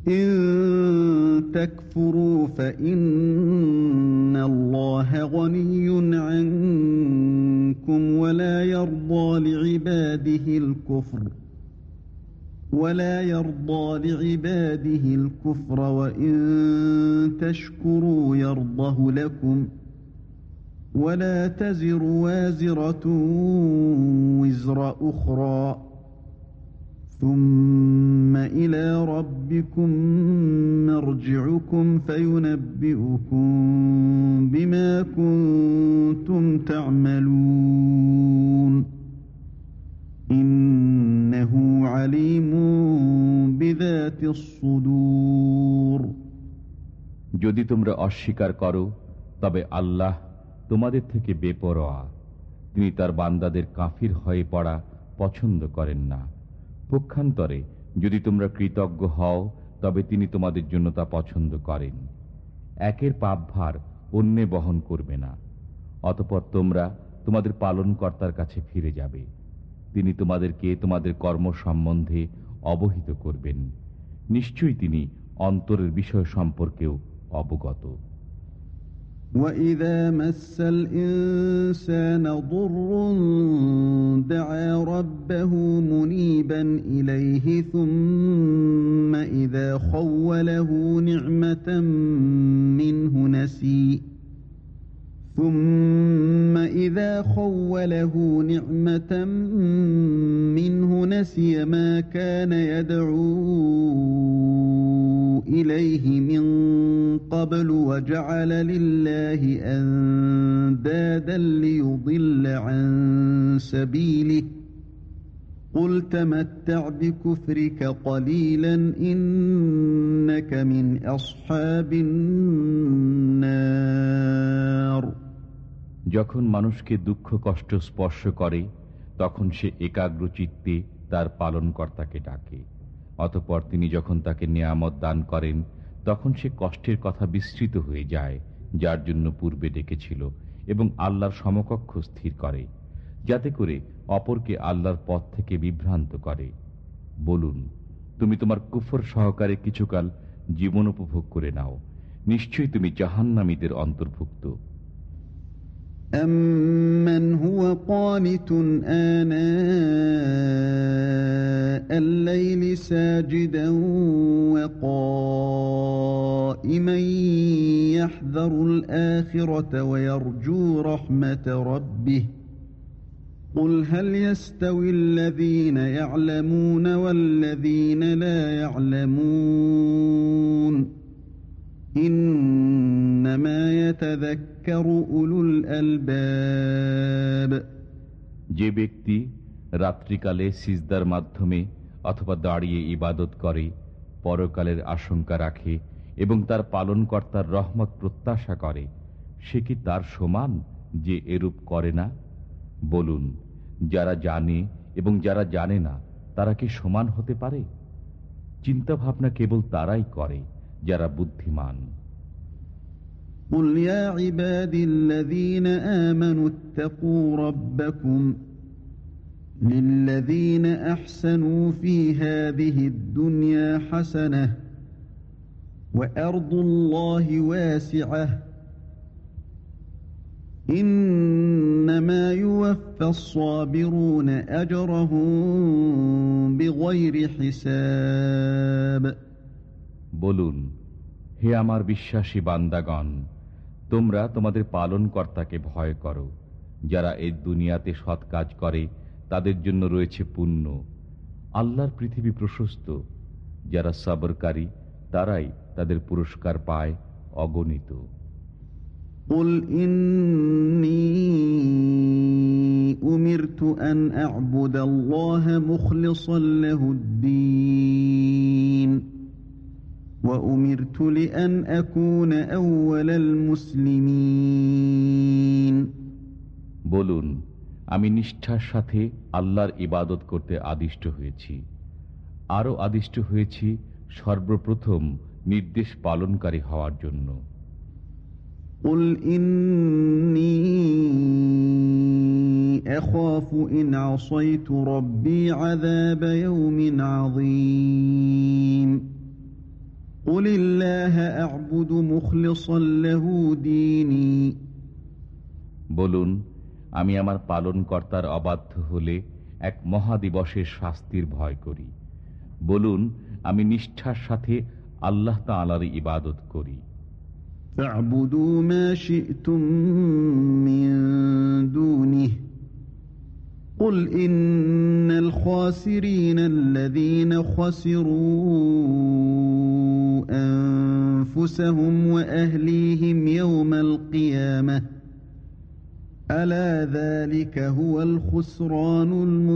ইন তাকফুরু ফাইন্নাল্লাহা গনিয়্যুন আনকুম ওয়া লা ইয়ারদা লিইবাদিহিল কুফর ولا يرضى لعباده الكفر وإن تشكروا يرضه لكم ولا تزر وازرة وزر أخرى ثم إلى ربكم مرجعكم فينبئكم بما كنتم تعملون ইন্নাহু আলিমুন বিযাতিস সুদূর। যদি তোমরা অস্বীকার করো তবে আল্লাহ তোমাদের থেকে বেপরোয়া। তিনি তার বান্দাদের কাফির হয়ে পড়া পছন্দ করেন না। পক্ষান্তরে যদি তোমরা কৃতজ্ঞ হও তবে তিনি তোমাদের জন্য তা পছন্দ করেন। একের পাপভার অন্যে বহন করবে না। অতঃপর তোমরা তোমাদের পালনকর্তার কাছে ফিরে যাবে। তিনি তোমাদেরকে তোমাদের কর্ম সম্বন্ধে অবহিত করবেন। নিশ্চয়ই তিনি অন্তরের বিষয় সম্পর্কেও অবগত। وَإِذَا مَسَّ الْإِنسَانَ ضُرٌّ دَعَا رَبَّهُ مُنِيبًا إِلَيْهِ ثُمَّ إِذَا خَوَّلَهُ نِعْمَةً مِّنْهُ نَسِيَ مَا كَانَ يَدْعُو إِلَيْهِ مِنْ قَبْلُ وَجَعَلَ لِلَّهِ أَنْدَادًا لِيُضِلَّ عَنْ سَبِيلِهِ قُلْ تَمَتَّعْ بِكُفْرِكَ قَلِيلًا إِنَّكَ مِنْ أَصْحَابِ النَّارِ। যখন মানুষকে দুঃখ কষ্ট স্পর্শ করে তখন সে একাগ্র চিত্তে তার পালনকর্তাকে ডাকে। অতঃপর তিনি যখন তাকে নেয়ামত দান করেন তখন সে কষ্টের কথা বিস্মৃত হয়ে যায় যার জন্য পূর্বে ডেকেছিল, এবং আল্লাহর সমকক্ষ স্থির করে, যাতে করে অপরকে আল্লাহর পথ থেকে বিভ্রান্ত করে। বলুন, তুমি তোমার কুফর সহকারে কিছুকাল জীবন উপভোগ করে নাও, নিশ্চয়ই তুমি জাহান্নামীদের অন্তর্ভুক্ত। أَمَّنْ هُوَ قَانِتٌ آنَاءَ اللَّيْلِ سَاجِدًا وَقَائِمًا يَحْذَرُ الْآخِرَةَ وَيَرْجُو رَحْمَةَ رَبِّهِ قُلْ هَلْ يَسْتَوِي الَّذِينَ يَعْلَمُونَ وَالَّذِينَ لَا يَعْلَمُونَ إِنَّمَا يَتَذَكَّرُ أُولُو الْأَلْبَابِ। যে ব্যক্তি রাত্রিকালে সিজদার মাধ্যমে অথবা দাঁড়িয়ে ইবাদত করে, পরকালের আশঙ্কা রাখে এবং তার পালনকর্তার রহমত প্রত্যাশা করে, সে কি তার সমান যে এরূপ করে না? বলুন, যারা জানে এবং যারা জানে না তারা কি সমান হতে পারে? চিন্তা ভাবনা কেবল তারাই করে যারা বুদ্ধিমান। قُلْ يَا عِبَادِي الَّذِينَ آمَنُوا اتَّقُوا رَبَّكُمْ لِلَّذِينَ أَحْسَنُوا فِي هَذِهِ الدُّنْيَا حَسَنَةٌ وَأَرْضُ اللَّهِ وَاسِعَةٌ إِنَّمَا يُوَفَّى الصَّابِرُونَ أَجْرَهُم بِغَيْرِ حِسَابٍ। বলুন, হে আমার বিশ্বাসী বান্দাগণ, তোমরা তোমাদের পালনকর্তাকে ভয় করো। যারা এই দুনিয়াতে সৎ কাজ করে তাদের জন্য রয়েছে পুণ্য। আল্লাহর পৃথিবী প্রশস্ত। যারা সবরকারী তারাই তাদের পুরস্কার পায় অগণিত। قُلْ إِنِّي أُمِرْتُ أَنْ أَعْبُدَ اللَّهَ مُخْلِصًا لَهُ الدِّينَ وَأُمِرْتُ لِأَنْ أَكُونَ أَوَّلَ الْمُسْلِمِينَ। বলুন, আমি নিষ্ঠার সাথে আল্লাহর ইবাদত করতে আদিষ্ট হয়েছি, আরও আদিষ্ট হয়েছি সর্বপ্রথম নির্দেশ পালনকারী হওয়ার জন্য। قُلْ إِنِّي أَخَافُ إِنْ عَصَيْتُ رَبِّي عَذَابَ يَوْمٍ عَظِيمٍ। قل الله أعبد مخلصا له ديني বলুন, আমি আমার পালনকর্তার অবাধ্য হলে এক মহাদিবসের শাস্তির ভয় করি। বলুন, আমি নিষ্ঠার সাথে আল্লাহ তাআলার ইবাদত করি। فاعبدوا ما شئتم من دونه قل إن الخاسرين الذين خسروا أنفسهم وأهليهم يوم القيامة ألا ذلك هو الخسران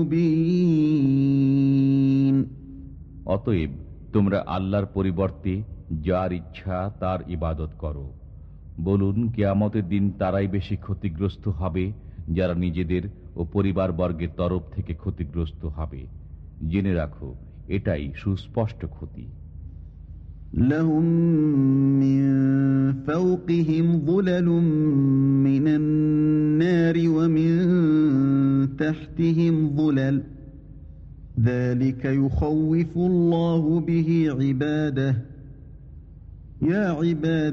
المبين অতএব তোমরা আল্লাহর পরিবর্তে যার ইচ্ছা তার ইবাদত করো। বলুন, কিয়ামতের দিন তারাই বেশি ক্ষতিগ্রস্ত হবে যারা নিজেদের ও পরিবারবর্গের তরফ থেকে ক্ষতিগ্রস্ত হবে। জেনে রাখো, এটাই সুস্পষ্ট ক্ষতি। لهم من فوقهم ظلل من النار ومن تحتهم ظلل ذلك يخوف الله به عباده يا عباد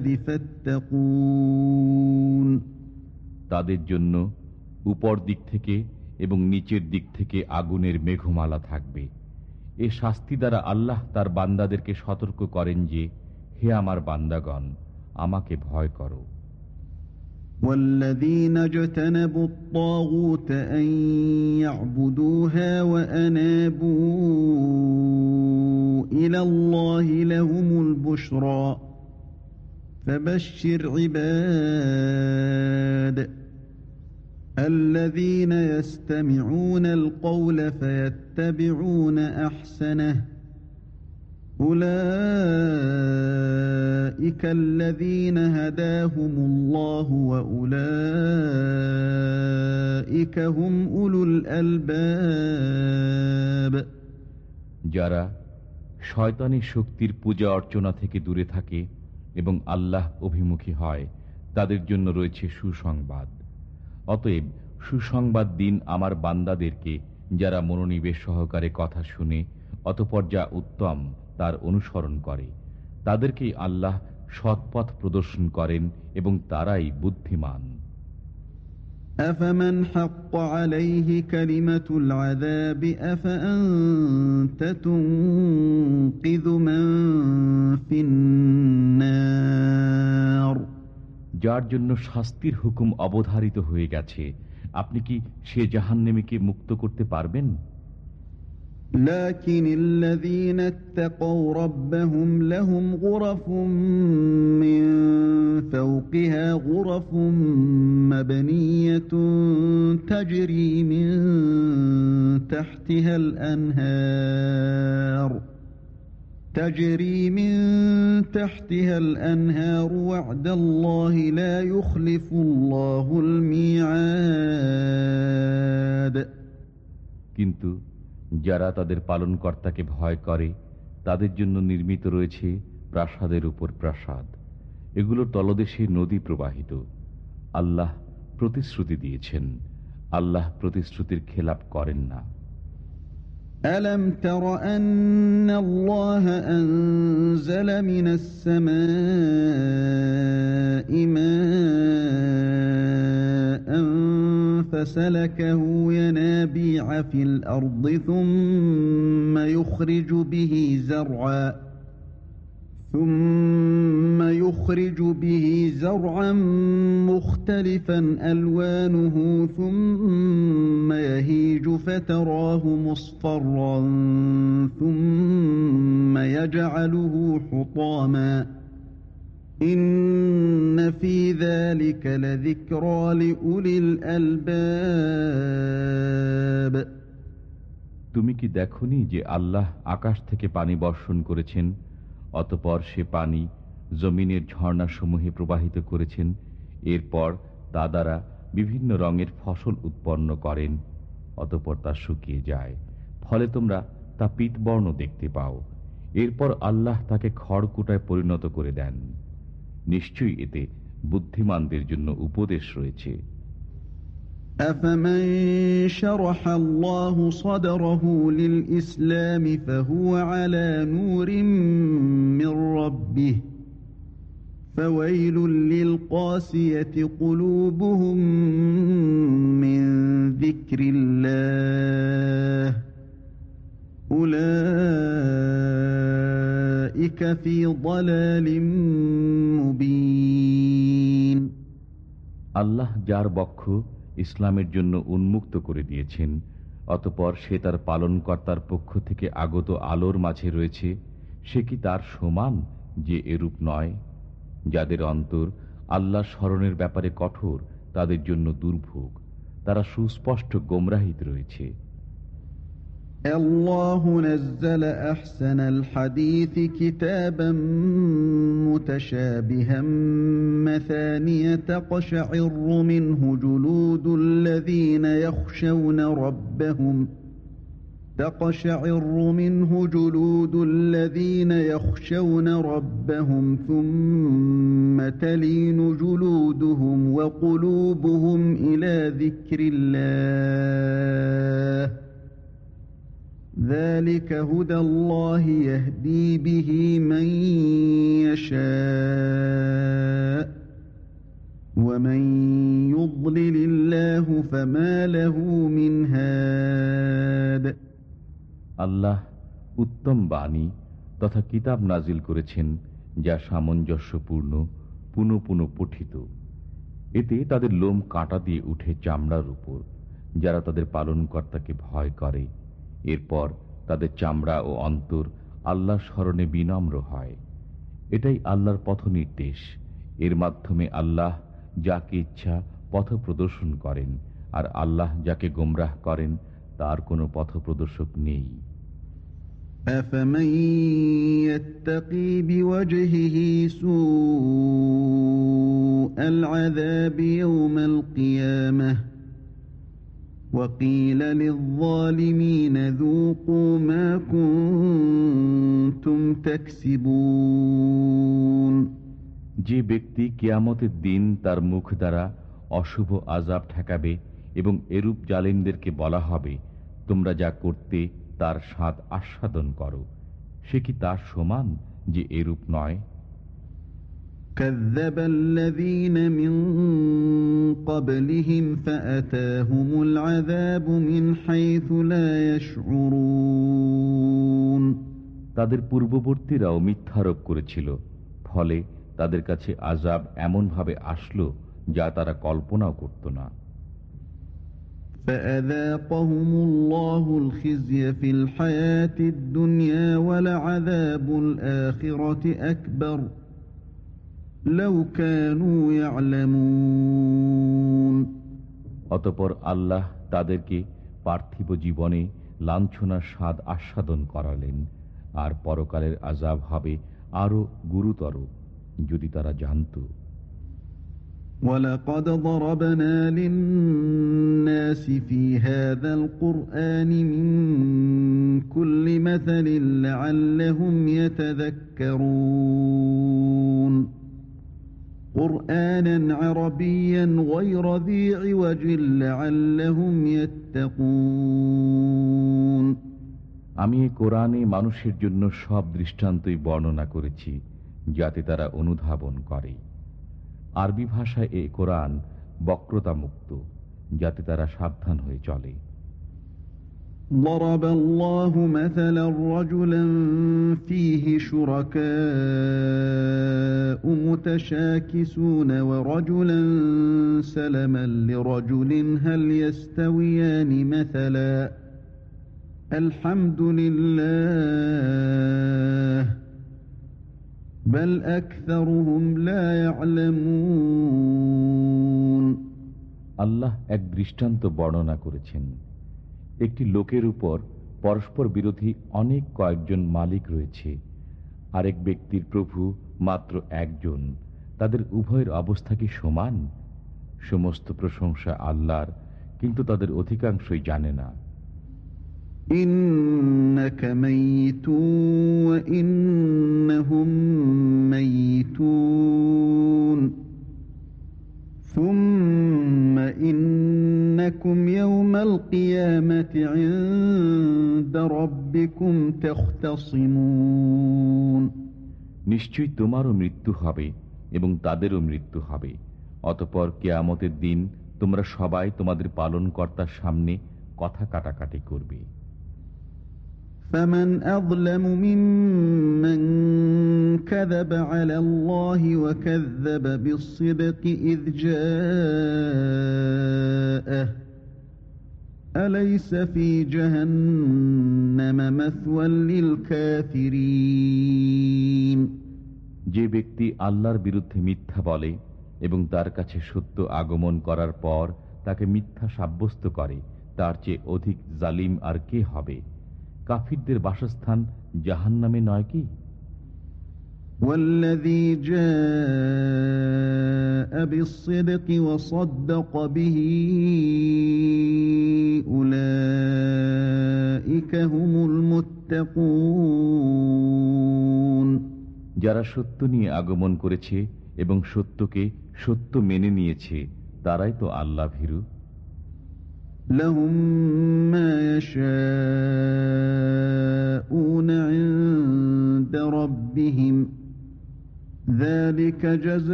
فاتقون তাদের জন্য উপর দিক থেকে এবং নিচের দিক থেকে আগুনের মেঘমালা থাকবে। এ শাস্তি দ্বারা আল্লাহ তার বান্দাদেরকে সতর্ক করেন যে, হে আমার বান্দাগণ, আমাকে ভয় করো। والذين اجتنبوا الطاغوت أن يعبدوها وأنابوا إلى الله لهم البشرى فبشر عباد الذين يستمعون القول فيتبعون أحسنه أولئك الذين هداهم الله وأولئك هم أولو الألباب যারা শয়তানি শক্তির পূজা অর্চনা থেকে দূরে থাকে এবং আল্লাহ অভিমুখী হয়, তাদের জন্য রয়েছে সুসংবাদ। অতএব সুসংবাদ দিন আমার বান্দাদেরকে, যারা মনোনিবেশ সহকারে কথা শুনে অতঃপর যা উত্তম তার অনুসরণ করে। তাদেরকেই আল্লাহ সৎপথ প্রদর্শন করেন এবং তারাই বুদ্ধিমান। أفمن حق عليه كلمة العذاب أفأنت تنقذ من في النار যার জন্য শাস্তির হুকুম অবধারিত হয়ে গেছে, আপনি কি সে জাহান্নামীকে মুক্ত করতে পারবেন? لكن الذين اتقوا ربهم لهم غرف من فوقها غرف مبنية تجري من تحتها الأنهار وعد الله لا يخلف الله الميعاد কিন্তু যারা তাদের পালনকর্তাকে ভয় করে, তাদের জন্য নির্মিত রয়েছে প্রাসাদের উপর প্রাসাদ, এগুলোর তলদেশে নদী প্রবাহিত। আল্লাহ প্রতিশ্রুতি দিয়েছেন, আল্লাহ প্রতিশ্রুতির খেলাপ করেন না। ألم تر أن الله أنزل من السماء ماء فسلكه ينابيع في الأرض ثم يخرج به زرعا مختلفا ألوانه ثم يهيج فتراه مصفرا ثم يجعله حطاما إن في ذلك لذكرى لأولي الألباب তুমি কি দেখনি যে আল্লাহ আকাশ থেকে পানি বর্ষণ করেছেন, অতঃপর সে পানি জমিনের ঝর্ণাসমূহে প্রবাহিত করেছেন, এরপর তা দ্বারা বিভিন্ন রঙের ফসল উৎপন্ন করেন, অতঃপর তা শুকিয়ে যায়, ফলে তোমরা তা পীতবর্ণ দেখতে পাও। এরপর আল্লাহ তাকে খড়কুটায় পরিণত করে দেন। নিশ্চয়ই এতে বুদ্ধিমানদের জন্য উপদেশ রয়েছে। أفمن شرح الله صدره للإسلام فهو على نور من ربه ربه فويل للقاسية قلوبهم من ذكر الله أولئك في ضلال مبين আল্লাহ যার বক্ষ ইসলামের জন্য উন্মুক্ত করে দিয়েছেন, অতঃপর সে তার পালনকর্তার পক্ষ থেকে আগত আলোর মাঝে রয়েছে, সে কি তার সমান যে এরূপ নয়? যাদের অন্তর আল্লাহ স্মরণের ব্যাপারে কঠোর, তাদের জন্য দুর্ভোগ, তারা সুস্পষ্ট গোমরাহিতে রয়েছে। الله نزل أحسن الحديث كتابا متشابها مثانية تقشعر منه جلود الذين يخشون ربهم ثم تلين جلودهم وقلوبهم إلى ذكر الله ذلك هدى الله يهدي به من يشاء ومن يضلل الله فما له من هاد আল্লাহ উত্তম বাণী তথা কিতাব নাজিল করেছেন, যা সামঞ্জস্যপূর্ণ, পুনঃ পুনঃ পঠিত। এতে তাদের লোম কাঁটা দিয়ে উঠে চামড়ার উপর, যারা তাদের পালনকর্তাকে ভয় করে। এরপর তাদের চামড়া ও অন্তর আল্লাহ স্মরণে বিনম্র হয়। এটাই আল্লাহর পথ নির্দেশ। এর মাধ্যমে আল্লাহ যাকে ইচ্ছা পথ প্রদর্শন করেন, আর আল্লাহ যাকে গোমরাহ করেন তার কোনো পথ প্রদর্শক নেই। أفمن يتقي بوجهه سوء العذاب يوم القيامة وقيل للظالمين ذوقوا ما كنتم تكسبون যে ব্যক্তি কিয়ামতের দিন তার মুখ দ্বারা অশুভ আযাব ঠেকাবে এবং এরূপ জালিমদেরকে বলা হবে, তোমরা যা করতে তার স্বাদ আস্বাদন করো, সে কি তার সমান যে এরূপ নয়? كذب الذين من قبلهم فأتاهم العذاب من حيث لا يشعرون তাদের পূর্ববর্তীরাও মিথ্যারোপ করেছিল, ফলে তাদের কাছে আযাব এমন ভাবে আসলো যা তারা কল্পনাও করত না। فأذاقهم الله الخزي في الحياة الدنيا ولعذاب الآخرة أكبر لو كانوا يعلمون অতঃপর আল্লাহ তাদেরকে পার্থিব জীবনে লাঞ্ছনার স্বাদ আস্বাদন করালেন, আর পরকালের আযাব হবে আরো গুরুতর যদি তারা জানত। وَلَقَدْ ضَرَبْنَا لِلنَّاسِ فِي هَذَا الْقُرْآنِ مِنْ كُلِّ مَثَلٍ لَعَلَّهُمْ يَتَذَكَّرُونَ قُرْآنًا عَرَبِيًّا غَيْرَ ذِي عِوَجٍ لَعَلَّهُمْ يَتَّقُونَ আমি এই কোরআনে মানুষের জন্য সব দৃষ্টান্তই বর্ণনা করেছি, যাতে তারা অনুধাবন করে। আরবি ভাষায় এই কোরআন বক্রতা মুক্ত, যাতে তারা সাবধান হয়ে চলে। ضرب الله مثلا رجلا فيه شركاء متشاكسون ورجلا سلما لرجل هل يستويان مثلا الحمد لله بل أكثرهم لا يعلمون আল্লাহ এক দৃষ্টান্ত বর্ণনা করেছেন। একটি লোকের উপর পরস্পর বিরোধী অনেক কয়েকজন মালিক রয়েছে, আরেক ব্যক্তির প্রভু মাত্র একজন, তাদের উভয়ের অবস্থা কি সমান? সমস্ত প্রশংসা আল্লাহর, কিন্তু তাদের অধিকাংশই জানে না। ইন্নাকা মাইতুন ওয়া ইন্নাহুম মাইতুন সুম্মা ইন্নাকুম ইয়াওমাল কিয়ামাতি ইনদা রাব্বিকুম তাখতাসিমুন নিশ্চয়ই তোমারও মৃত্যু হবে এবং তাদেরও মৃত্যু হবে। অতঃপর কিয়ামতের দিন তোমরা সবাই তোমাদের পালনকর্তার সামনে কথা কাটাকাটি করবে। فمن أظلم ممن كذب على الله وكذب بالصدق إذ جاءه أليس في جهنم مثوى للكافرين। যে ব্যক্তি আল্লাহর বিরুদ্ধে মিথ্যা বলে এবং তার কাছে সত্য আগমন করার পর তাকে মিথ্যা সাব্যস্ত করে, তার চেয়ে অধিক জালিম আর কে হবে? কাফিরদের বাসস্থান জাহান্নামে নয় কি? والذي جاء بالصدق وصدق به أولئك هم المتقون। যারা সত্য নিয়ে আগমন করেছে এবং সত্যকে সত্য মেনে নিয়েছে তারাই তো আল্লাহ ভীরু। لهم ما يشاءون عند ربهم ذلك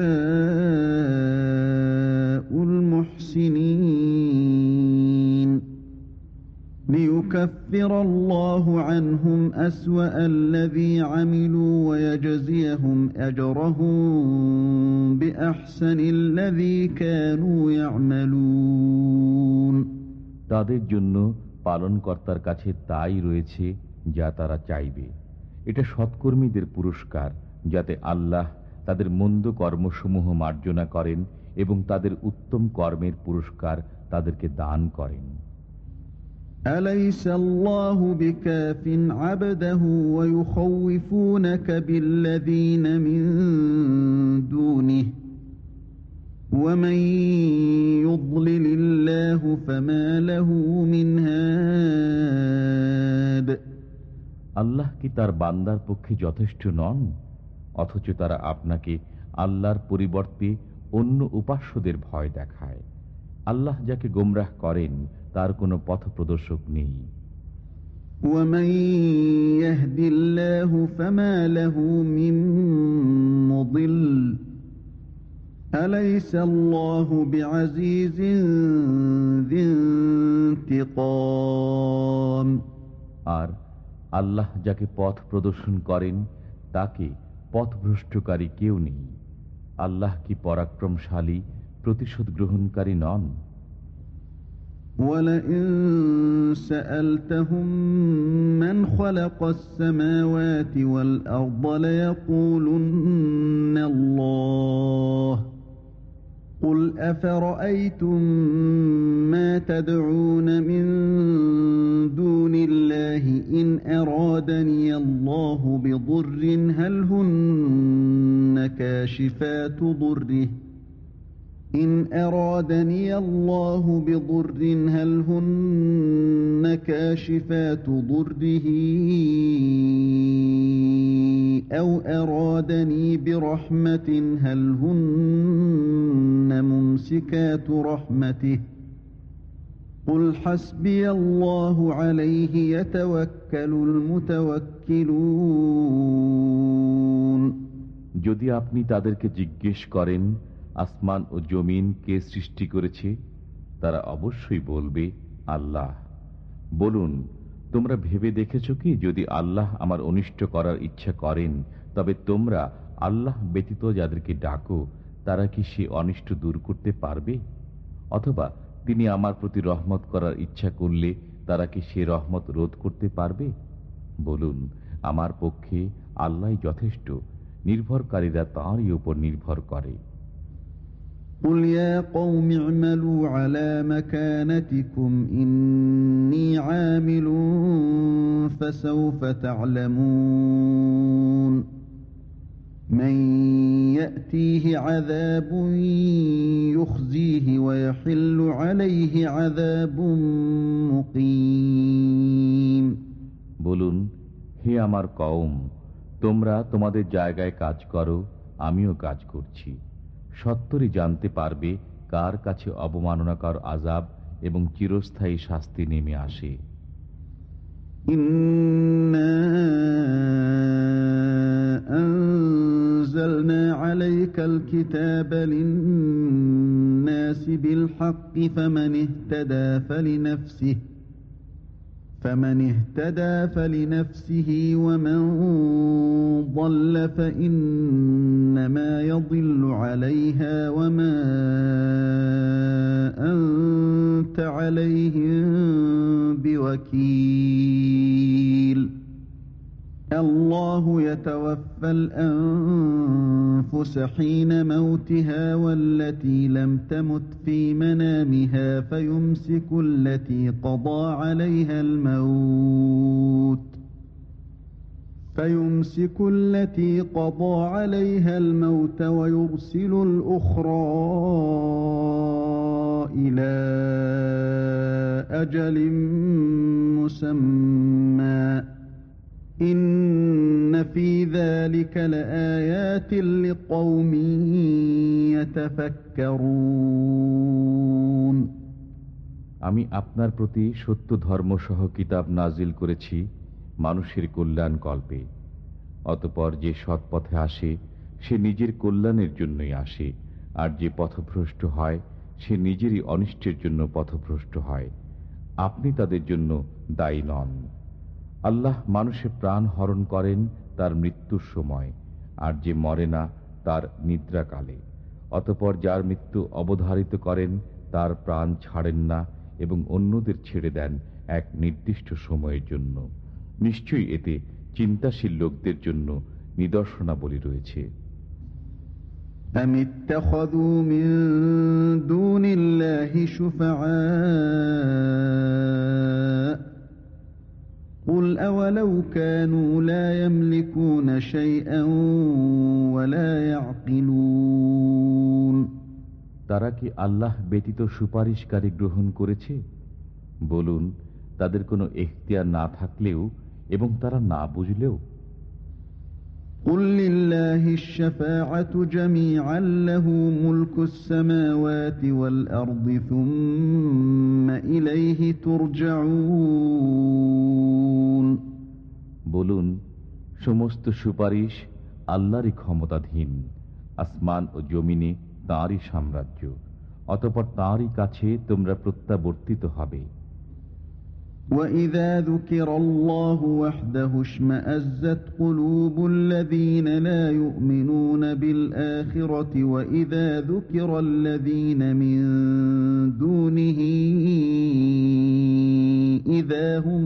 جزاء المحسنين ليكفر الله عنهم أسوأ الذي عملوا ويجزيهم أجرهم بأحسن الذي كانوا يعملون। তাদের জন্য পালনকর্তার কাছে তাই রয়েছে যা তারা চাইবে। এটা সৎকর্মীদের পুরস্কার, যাতে আল্লাহ তাদের মন্দ কর্মসমূহ মার্জনা করেন এবং তাদের উত্তম কর্মের পুরস্কার তাদেরকে দান করেন। أليس الله بكاف عبده ويخوفونك بالذين من دونه ومن يضلل الله فما له من هاد। আল্লাহ কি তার বান্দার পক্ষে যথেষ্ট নন? অথচ তারা আপনাকে আল্লাহর পরিবর্তে অন্য উপাস্যদের ভয় দেখায়। আল্লাহ যাকে গোমরাহ করেন তার কোনো পথপ্রদর্শক নেই। ومن يهد الله فما له من مضل أليس الله بعزيز ذي انتقام। আর আল্লাহ যাকে পথ প্রদর্শন করেন তাকে পথভ্রষ্টকারী কেউ নেই। আল্লাহ কি পরাক্রমশালী, প্রতিশোধ গ্রহণকারী নন? وَلَئِن سَأَلْتَهُم مَّنْ خَلَقَ السَّمَاوَاتِ وَالْأَرْضَ لَيَقُولُنَّ اللَّهُ قُلْ أَفَرَأَيْتُم مَّا تَدْعُونَ مِن دُونِ اللَّهِ إِنْ أَرَادَنِيَ اللَّهُ بِضُرٍّ هَلْ هُنَّ كَاشِفَاتُ ضُرِّهِ إن أرادني الله بضر هل هن كاشفات ضره أو أرادني برحمة هل هن ممسكات رحمته قل حسبي الله عليه يتوكل المتوكلون। যদি আপনি তাদেরকে জিজ্ঞেস করেন আসমান ও জমিন কে সৃষ্টি করেছে, তারা অবশ্যই বলবে আল্লাহ। বলুন, তোমরা ভেবে দেখেছ কি, যদি আল্লাহ আমার অনিষ্ট করার ইচ্ছা করেন তবে তোমরা আল্লাহ ব্যতীত যাদেরকে ডাকো তারা কি সে অনিষ্ট দূর করতে পারবে? অথবা তিনি আমার প্রতি রহমত করার ইচ্ছা করলে তারা কি সে রহমত রোধ করতে পারবে? বলুন, আমার পক্ষে আল্লাহই যথেষ্ট, নির্ভরকারীরা তাঁরই উপর নির্ভর করে। قُلْ يَا قَوْمِ اعْمَلُوا عَلَى مَكَانَتِكُمْ إِنِّي عَامِلٌ فَسَوْفَ تَعْلَمُونَ مَنْ يَأْتِيهِ عَذَابٌ يُخْزِيهِ وَيَحِلُّ عَلَيْهِ عَذَابٌ مُقِيمٌ। বলুন, হে আমার কওম, তোমরা তোমাদের জায়গায় কাজ করো, আমিও কাজ করছি। সত্তরই জানতে পারবে কার কাছে অবমাননাকর আযাব এবং চিরস্থায়ী শাস্তি নেমে আসে। ইন্না نزلنا عليك الكتاب للناس بالحق فمن اهتدى فلنفسه ومن ضل فإنما يضل عليها وما أنت عليهم بوكيل الله يتوفى الأنفس حين موتها والتي لم تمت في منامها فيمسك التي قضى عليها الموت ويرسل الأخرى إلى أجل مسمى إن في ذلك لآيات لقوم يتفكرون আমি আপনার প্রতি সত্য ধর্মসহ কিতাব নাজিল করেছি মানুষের কল্যাণ কল্পে। অতঃপর যে সৎ পথে আসে সে নিজের কল্যাণের জন্যই আসে, আর যে পথভ্রষ্ট হয় সে নিজেরই অনিষ্টের জন্য পথভ্রষ্ট হয়। আপনি তাদের জন্য দায়ী নন। আল্লাহ মানুষের প্রাণ হরণ করেন তার মৃত্যুর সময়, আর যে মরে না তার নিদ্রাকালে। অতঃপর যার মৃত্যু অবধারিত করেন তার প্রাণ ছাড়েন না এবং অন্যদের ছেড়ে দেন এক নির্দিষ্ট সময়ের জন্য। নিশ্চয়ই এতে চিন্তাশীল লোকদের জন্য নিদর্শনাবলী রয়েছে। أم اتخذوا من دون الله شفعاء قل أولو كانوا لا يملكون شيئا ولا يعقلون তারা কি আল্লাহ ব্যতীত সুপারিশকারী গ্রহণ করেছে? বলুন, তাদের কোনো এখতিয়ার না থাকলেও এবং তারা না বুঝলেও। قل لله الشفاعة جميعا له ملك السماوات والأرض ثم إليه ترجعون বলুন, সমস্ত সুপারিশ আল্লাহরই ক্ষমতাধীন। আসমান ও জমিনে তাঁরই সাম্রাজ্য, অতঃপর তাঁরই কাছে তোমরা প্রত্যাবর্তিত হবে। وَإِذَا ذُكِرَ اللَّهُ وَحْدَهُ اشْمَأَزَّتْ قُلُوبُ الَّذِينَ لَا يُؤْمِنُونَ بِالْآخِرَةِ وَإِذَا ذُكِرَ الَّذِينَ مِن دُونِهِ إِذَا هُمْ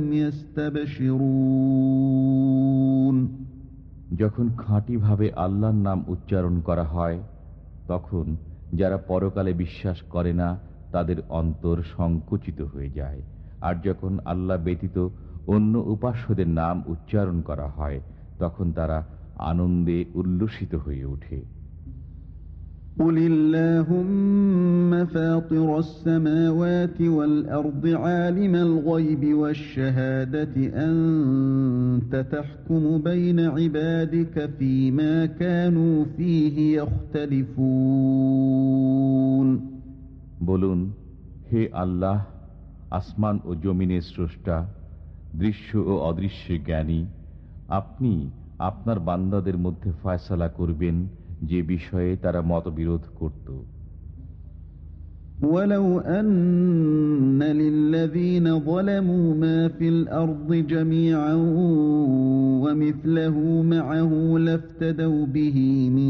يَسْتَبْشِرُونَ যখন খাঁটিভাবে আল্লাহর নাম উচ্চারণ করা হয় তখন যারা পরকালে বিশ্বাস করে না তাদের অন্তর সংকুচিত হয়ে যায়, আর যখন আল্লাহ ব্যতীত অন্য উপাস্যদের নাম উচ্চারণ করা হয় তখন তারা আনন্দে উল্লসিত হয়ে ওঠে। قُلِ اللَّهُمَّ فَاطِرَ السَّمَاوَاتِ وَالْأَرْضِ عَالِمَ الْغَيْبِ وَالشَّهَادَةِ أَنْتَ تَحْكُمُ بَيْنَ عِبَادِكَ فِيمَا كَانُوا فِيهِ يَخْتَلِفُونَ বলুন, হে আল্লাহ, আসমান ও জমিনের স্রষ্টা, দৃশ্য ও অদৃশ্য জ্ঞানী, আপনি আপনার বান্দাদের মধ্যে ফয়সালা করবেন যে বিষয়ে তারা মতবিরোধ করত। وَلَوْ أَنَّ لِلَّذِينَ ظَلَمُوا مَا فِي الْأَرْضِ جَمِيعًا وَمِثْلَهُ مَعَهُ لَافْتَدَوْا بِهِ مِنْ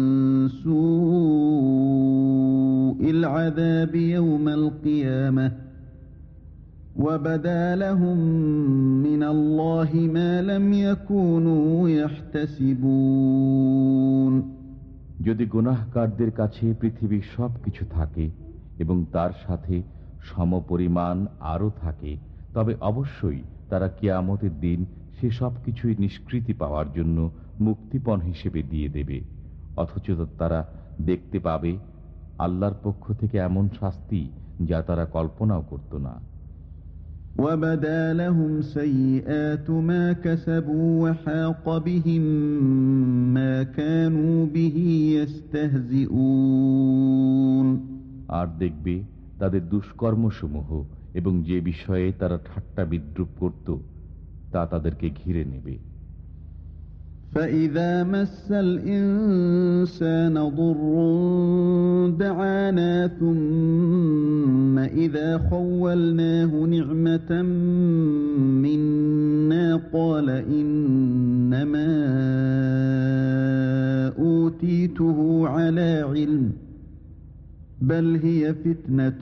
سُوءِ الْعَذَابِ يَوْمَ الْقِيَامَةِ وَبَدَا لَهُم مِّنَ اللَّهِ مَا لَمْ يَكُونُوا يَحْتَسِبُونَ যদি গুনাহগারদের কাছে পৃথিবীর সব কিছু থাকে এবং তার সাথে সমপরিমাণ আরও থাকে, তবে অবশ্যই তারা কিয়ামতের দিন সে সব কিছুই নিষ্কৃতি পাওয়ার জন্য মুক্তিপণ হিসেবে দিয়ে দেবে, অথচ তারা দেখতে পাবে আল্লাহর পক্ষ থেকে এমন শাস্তি যা তারা কল্পনাও করত না। وَبَدَا لَهُمْ سَيِّئَاتُ مَا كَسَبُوا وَحَاقَ بِهِم مَّا كَانُوا بِهِ يَسْتَهْزِئُونَ আর দেখবে তাদের দুষ্কর্মসমূহ এবং যে বিষয়ে তারা ঠাট্টা বিদ্রূপ করত তা তাদেরকে ঘিরে নেবে। فإذا مس الإنسان ضر دعانا ثم إذا خولناه نعمة منا قال إنما أوتيته على علم بل هي فتنة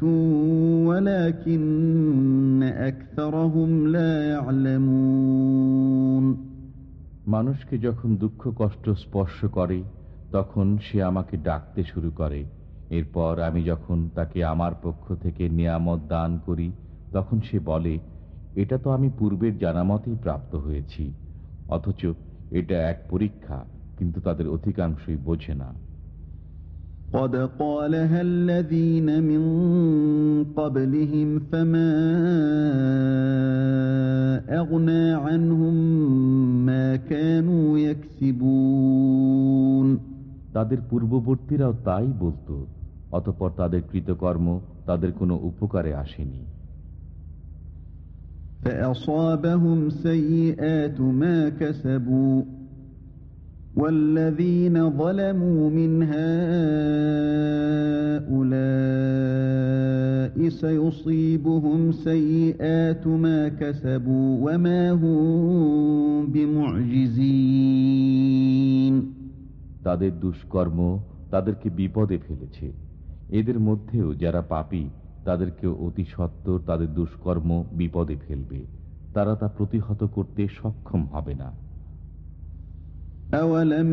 ولكن أكثرهم لا يعلمون। মানুষকে যখন দুঃখ কষ্ট স্পর্শ করে তখন সে আমাকে ডাকতে শুরু করে। এরপর আমি যখন তাকে আমার পক্ষ থেকে নিয়ামত দান করি তখন সে বলে, এটা তো আমি পূর্বের জানামতেই প্রাপ্ত হয়েছি। অথচ এটা এক পরীক্ষা, কিন্তু তাদের অধিকাংশই বোঝে না। قد قالها الذين من قبلهم فما أغنى عنهم ما كانوا يكسبون। তাদের পূর্ববর্তীরাও তাই বলতো, অতঃপর তাদের কৃতকর্ম তাদের কোনো উপকারে আসেনি। فأصابهم سيئات ما كسبوا والذين ظلموا من هؤلاء سيصيبهم سيئات ما كسبوا وما هم بمعجزين। তাদের দুষ্কর্ম তাদেরকে বিপদে ফেলেছে। এদের মধ্যেও যারা পাপী তাদেরকেও অতি সত্বর তাদের দুষ্কর্ম বিপদে ফেলবে, তারা তা প্রতিহত করতে সক্ষম হবে না। أَوَلَمْ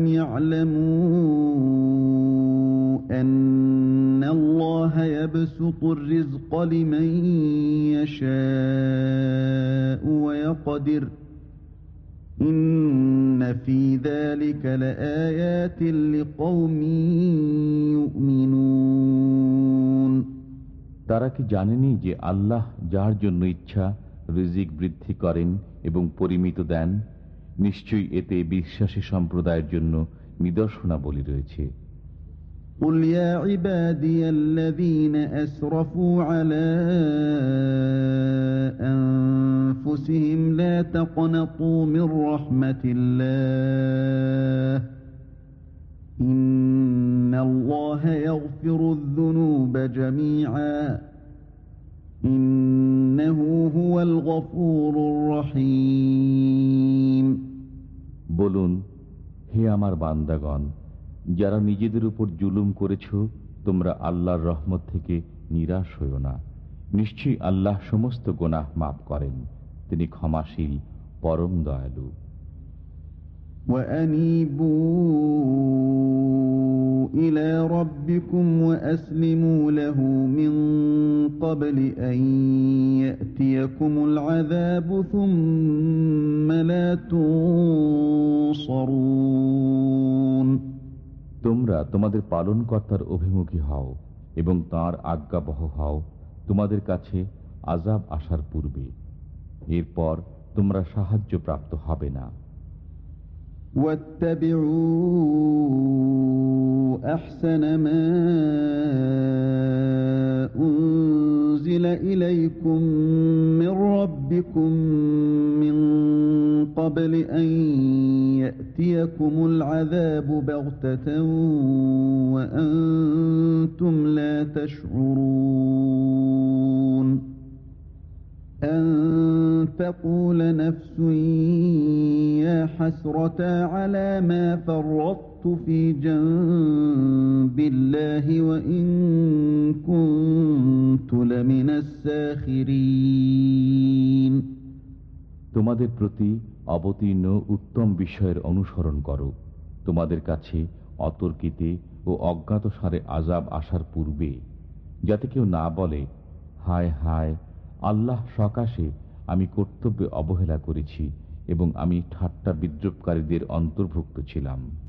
يَعْلَمُوا أَنَّ اللَّهَ يَبْسُطُ الرِّزْقَ لِمَن يَشَاءُ وَيَقْدِرُ إِنَّ فِي ذَلِكَ لَآيَاتٍ لِقَوْمٍ يُؤْمِنُونَ। তারা কি জানেনি যে আল্লাহ যার জন্য ইচ্ছা রিজিক বৃদ্ধি করেন এবং পরিমিত দেন? নিশ্চয়ই এতে বিশ্বাসী সম্প্রদায়ের জন্য নিদর্শনাবলী রয়েছে। قُلْ يَا عِبَادِيَ الَّذِينَ أَسْرَفُوا عَلَى أَنفُسِهِمْ لَا تَقْنَطُوا مِنْ رَحْمَةِ اللَّهِ إِنَّ اللَّهَ يَغْفِرُ الذُّنُوبَ جَمِيعًا إِنَّهُ هُوَ الْغَفُورُ الرَّحِيمُ। বলুন, হে আমার বান্দাগণ, যারা নিজেদের উপর জুলুম করেছ, তোমরা আল্লাহর রহমত থেকে নিরাশ হইও না। নিশ্চয়ই আল্লাহ সমস্ত গুনাহ মাফ করেন, তিনি ক্ষমাশীল, পরম দয়ালু। وَأَنِيبُوا إِلَى رَبِّكُمْ وَأَسْلِمُوا لَهُ مِنْ قَبْلِ أَنْ يَأْتِيَكُمُ الْعَذَابُ ثُمَّ لَا تُنصَرُونَ। তোমরা তোমাদের পালনকর্তার অভিমুখী হও এবং তাঁর আজ্ঞাবহ হও তোমাদের কাছে আযাব আসার পূর্বে, এরপর তোমরা সাহায্য প্রাপ্ত হবে না। وَاتَّبِعُوا أَحْسَنَ مَا أُنْزِلَ إِلَيْكُمْ مِنْ رَبِّكُمْ مِنْ قَبْلِ أَنْ يَأْتِيَكُمُ الْعَذَابُ بَغْتَةً وَأَنْتُمْ لَا تَشْعُرُونَ أَنْ تَقُولَ نَفْسٌ يَا حَسْرَتَا عَلَى مَا فَرَّطْتُ فِي جَنبِ اللَّهِ وَإِنْ كُنْتُ لَمِنَ السَّاخِرِينَ। তোমাদের প্রতি অবতীর্ণ উত্তম বিষয়ের অনুসরণ করো, তোমাদের কাছে অতর্কিতে ও অজ্ঞাতসারে আযাব আসার পূর্বে, যাতে কেউ না বলে, হায় হায়, আল্লাহ সকাশে আমি কর্তব্যে অবহেলা করেছি এবং আমি ঠাট্টা বিদ্রুপকারীদের অন্তর্ভুক্ত ছিলাম।